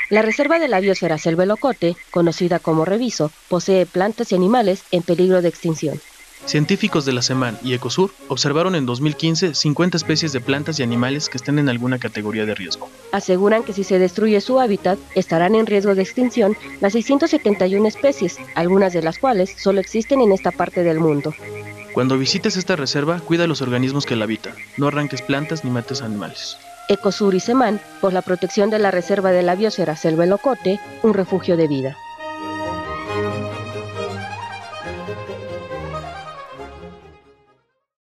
La Reserva de la Biosfera Selva El Ocote, conocida como Reviso, posee plantas y animales en peligro de extinción. Científicos de la SEMAN y Ecosur observaron en 2015 50 especies de plantas y animales que estén en alguna categoría de riesgo. Aseguran que si se destruye su hábitat, estarán en riesgo de extinción las 671 especies, algunas de las cuales solo existen en esta parte del mundo. Cuando visites esta reserva, cuida los organismos que la habitan. No arranques plantas ni mates animales. Ecosur y SEMAN, por la protección de la Reserva de la Biosfera Selva El Ocote, un refugio de vida.